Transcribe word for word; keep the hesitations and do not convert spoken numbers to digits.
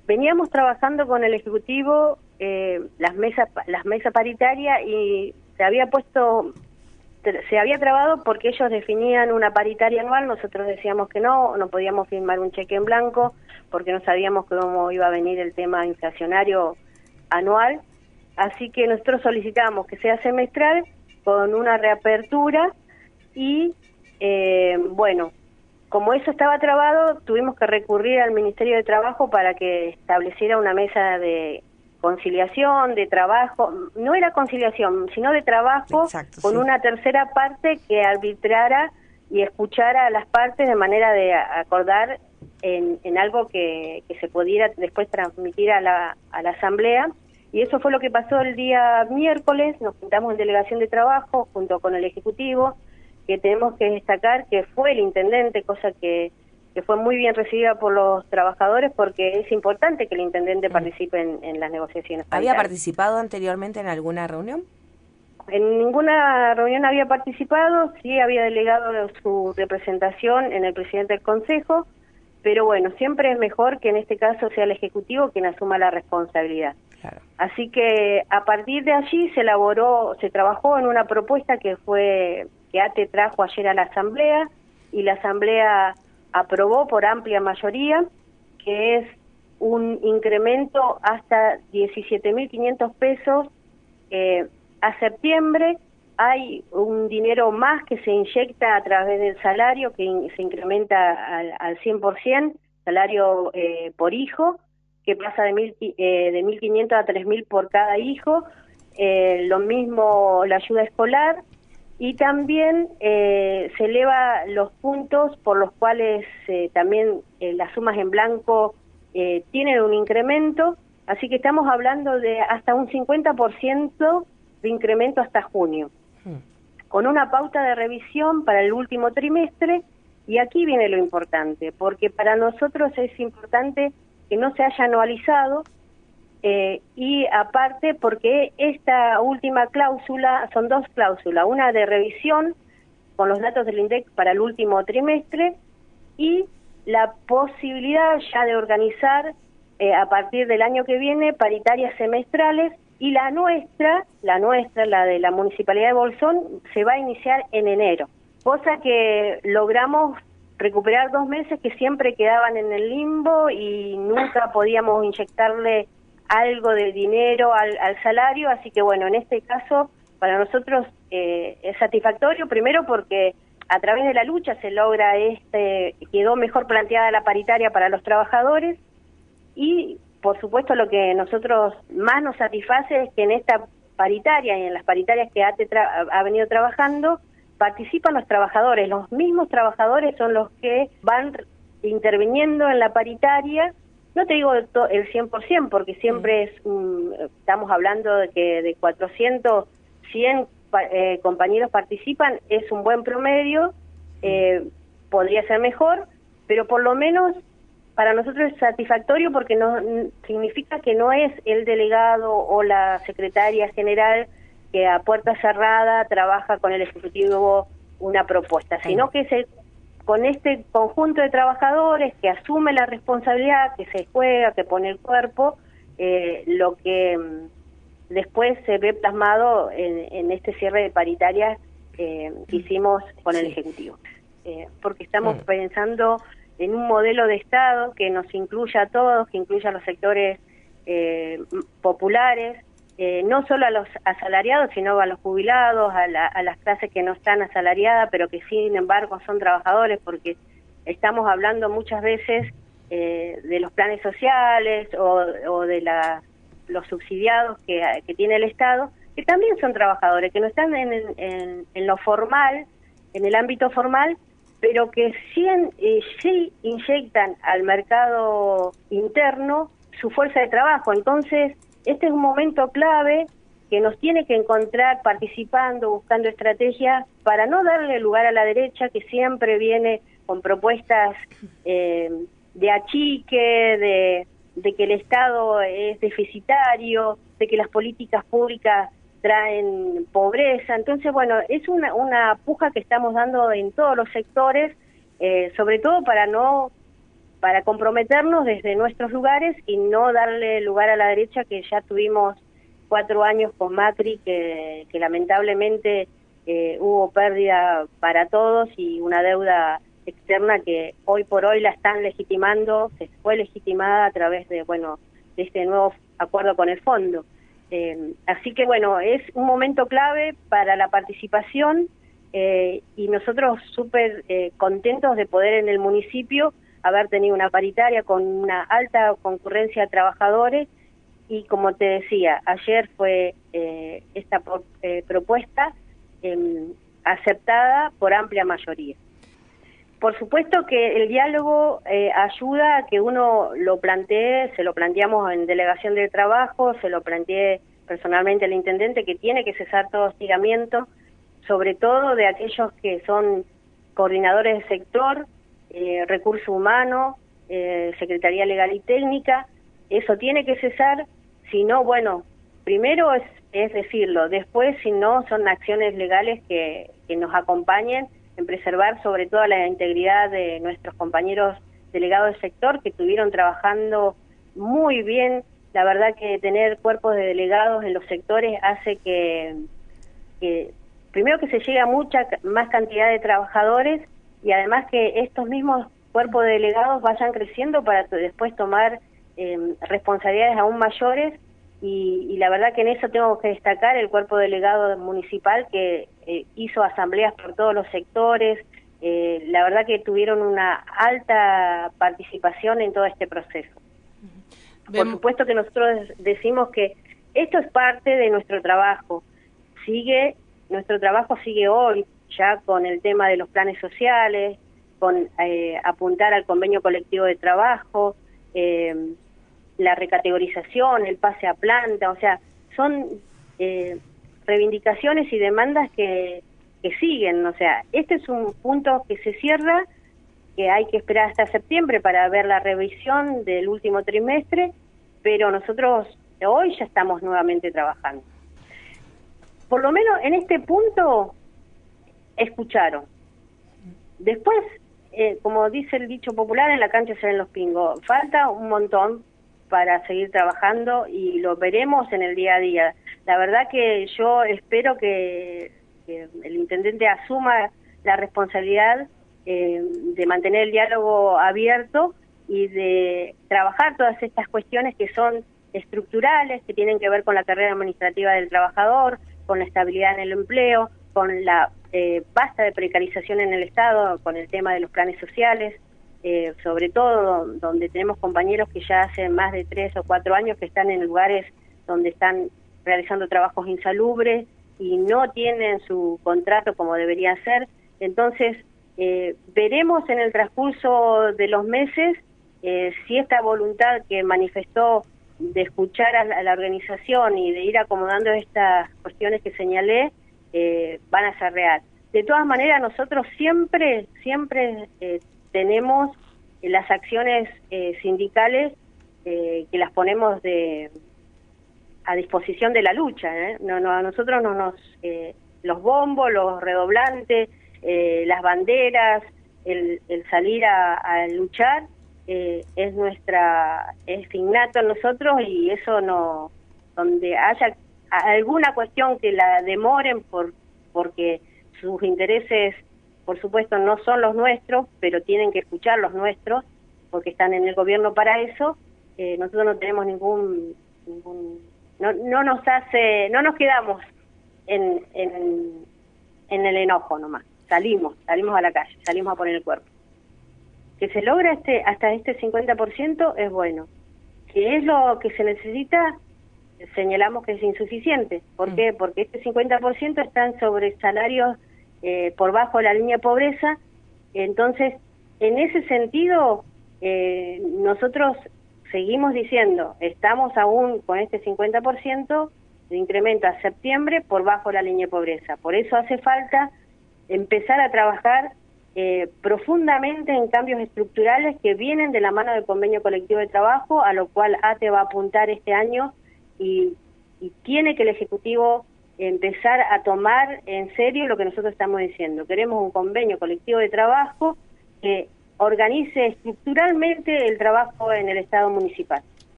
veníamos trabajando con el Ejecutivo eh, las mesas las mesas paritarias y se había puesto, se había trabado porque ellos definían una paritaria anual, nosotros decíamos que no, no podíamos firmar un cheque en blanco porque no sabíamos cómo iba a venir el tema inflacionario anual, así que nosotros solicitamos que sea semestral con una reapertura y eh, bueno, como eso estaba trabado, tuvimos que recurrir al Ministerio de Trabajo para que estableciera una mesa de conciliación, de trabajo, no era conciliación, sino de trabajo. Exacto, con sí. Una tercera parte que arbitrara y escuchara a las partes de manera de acordar en, en algo que, que se pudiera después transmitir a la, a la Asamblea. Y eso fue lo que pasó el día miércoles, nos juntamos en delegación de trabajo junto con el Ejecutivo, que tenemos que destacar que fue el intendente, cosa que, que fue muy bien recibida por los trabajadores, porque es importante que el intendente mm. participe en, en las negociaciones paritarias. ¿Había participado anteriormente en alguna reunión? En ninguna reunión había participado, sí había delegado su representación en el presidente del Consejo, pero bueno, siempre es mejor que en este caso sea el Ejecutivo quien asuma la responsabilidad. Claro. Así que a partir de allí se elaboró, se trabajó en una propuesta que fue que ATE trajo ayer a la Asamblea y la Asamblea aprobó por amplia mayoría, que es un incremento hasta diecisiete mil quinientos pesos eh, a septiembre. Hay un dinero más que se inyecta a través del salario, que in, se incrementa al, al cien por ciento, salario eh, por hijo, que pasa de mil, eh, de mil quinientos a tres mil por cada hijo, eh, lo mismo la ayuda escolar, y también eh, se eleva los puntos por los cuales eh, también eh, las sumas en blanco eh, tienen un incremento, así que estamos hablando de hasta un cincuenta por ciento de incremento hasta junio, hmm. con una pauta de revisión para el último trimestre, y aquí viene lo importante, porque para nosotros es importante que no se haya anualizado, eh, y aparte porque esta última cláusula, son dos cláusulas, una de revisión con los datos del INDEC para el último trimestre y la posibilidad ya de organizar eh, a partir del año que viene paritarias semestrales, y la nuestra, la nuestra, la de la Municipalidad de Bolsón, se va a iniciar en enero, cosa que logramos recuperar dos meses que siempre quedaban en el limbo y nunca podíamos inyectarle algo de dinero al, al salario, así que bueno, en este caso para nosotros eh, es satisfactorio, primero porque a través de la lucha se logra, este quedó mejor planteada la paritaria para los trabajadores, y por supuesto lo que nosotros más nos satisface es que en esta paritaria y en las paritarias que ATE ha venido trabajando, participan los trabajadores, los mismos trabajadores son los que van interviniendo en la paritaria, no te digo el cien por ciento, porque siempre es um, estamos hablando de que de cuatrocientos, cien eh, compañeros participan, es un buen promedio, eh, podría ser mejor, pero por lo menos para nosotros es satisfactorio porque no significa que no es el delegado o la secretaria general que a puerta cerrada trabaja con el Ejecutivo una propuesta, sino que es el, con este conjunto de trabajadores que asume la responsabilidad, que se juega, que pone el cuerpo, eh, lo que mm, después se ve plasmado en, en este cierre de paritarias eh, que hicimos con el Ejecutivo. Eh, porque estamos mm. pensando en un modelo de Estado que nos incluya a todos, que incluya a los sectores eh, populares, Eh, no solo a los asalariados, sino a los jubilados, a, la, a las clases que no están asalariadas, pero que sin embargo son trabajadores, porque estamos hablando muchas veces eh, de los planes sociales o, o de la, los subsidiados que, que tiene el Estado, que también son trabajadores, que no están en, en, en lo formal, en el ámbito formal, pero que sí, eh, sí inyectan al mercado interno su fuerza de trabajo. Entonces, este es un momento clave que nos tiene que encontrar participando, buscando estrategias para no darle lugar a la derecha, que siempre viene con propuestas eh, de achique, de, de que el Estado es deficitario, de que las políticas públicas traen pobreza. Entonces, bueno, es una, una puja que estamos dando en todos los sectores, eh, sobre todo para no para comprometernos desde nuestros lugares y no darle lugar a la derecha, que ya tuvimos cuatro años con Macri, que, que lamentablemente eh, hubo pérdida para todos y una deuda externa que hoy por hoy la están legitimando, se fue legitimada a través de, bueno, de este nuevo acuerdo con el fondo. Eh, así que bueno, es un momento clave para la participación eh, y nosotros súper eh, contentos de poder en el municipio haber tenido una paritaria con una alta concurrencia de trabajadores y como te decía, ayer fue eh, esta por, eh, propuesta eh, aceptada por amplia mayoría. Por supuesto que el diálogo eh, ayuda a que uno lo plantee, se lo planteamos en delegación de trabajo, se lo planteé personalmente al intendente que tiene que cesar todo hostigamiento, sobre todo de aquellos que son coordinadores de sector, eh, recursos humanos, eh, Secretaría Legal y Técnica, eso tiene que cesar, si no, bueno, primero es, es decirlo, después si no son acciones legales que, que nos acompañen en preservar sobre todo la integridad de nuestros compañeros delegados del sector que estuvieron trabajando muy bien. La verdad que tener cuerpos de delegados en los sectores hace que, que primero que se llegue a mucha más cantidad de trabajadores y además que estos mismos cuerpos de delegados vayan creciendo para después tomar eh, responsabilidades aún mayores y, y la verdad que en eso tengo que destacar el cuerpo delegado municipal que eh, hizo asambleas por todos los sectores, eh, la verdad que tuvieron una alta participación en todo este proceso. Por supuesto que nosotros decimos que esto es parte de nuestro trabajo, sigue, nuestro trabajo sigue hoy, ya con el tema de los planes sociales, con eh, apuntar al convenio colectivo de trabajo, eh, la recategorización, el pase a planta, o sea, son eh, reivindicaciones y demandas que, que siguen, o sea, este es un punto que se cierra, que hay que esperar hasta septiembre para ver la revisión del último trimestre, pero nosotros hoy ya estamos nuevamente trabajando. Por lo menos en este punto escucharon. Después, eh, como dice el dicho popular, en la cancha se ven los pingos. Falta un montón para seguir trabajando y lo veremos en el día a día. La verdad que yo espero que, que el intendente asuma la responsabilidad eh, de mantener el diálogo abierto y de trabajar todas estas cuestiones que son estructurales, que tienen que ver con la carrera administrativa del trabajador, con la estabilidad en el empleo, con la eh, basta de precarización en el Estado, con el tema de los planes sociales, eh, sobre todo donde tenemos compañeros que ya hace más de tres o cuatro años que están en lugares donde están realizando trabajos insalubres y no tienen su contrato como debería ser. Entonces, eh, veremos en el transcurso de los meses eh, si esta voluntad que manifestó de escuchar a la, a la organización y de ir acomodando estas cuestiones que señalé, eh, van a ser real. De todas maneras, nosotros siempre, siempre eh, tenemos las acciones eh, sindicales eh, que las ponemos de a disposición de la lucha, ¿eh? No, no, a nosotros no nos eh, los bombos, los redoblantes, eh, las banderas, el, el salir a, a luchar eh, es nuestra es innato en nosotros y eso no, donde haya alguna cuestión que la demoren por porque sus intereses, por supuesto, no son los nuestros, pero tienen que escuchar los nuestros, porque están en el gobierno para eso, eh, nosotros no tenemos ningún, ningún no, no nos hace, no nos quedamos en, en, en el enojo nomás, salimos, salimos a la calle, salimos a poner el cuerpo. Que se logra este hasta este cincuenta por ciento es bueno, que es lo que se necesita, señalamos que es insuficiente. ¿Por qué? Porque este cincuenta por ciento están sobre salarios eh, por bajo la línea de pobreza. Entonces, en ese sentido, eh, nosotros seguimos diciendo, estamos aún con este cincuenta por ciento de incremento a septiembre por bajo la línea de pobreza. Por eso hace falta empezar a trabajar eh, profundamente en cambios estructurales que vienen de la mano del convenio colectivo de trabajo, a lo cual A T E va a apuntar este año. Y, y tiene que el Ejecutivo empezar a tomar en serio lo que nosotros estamos diciendo. Queremos un convenio colectivo de trabajo que organice estructuralmente el trabajo en el Estado municipal.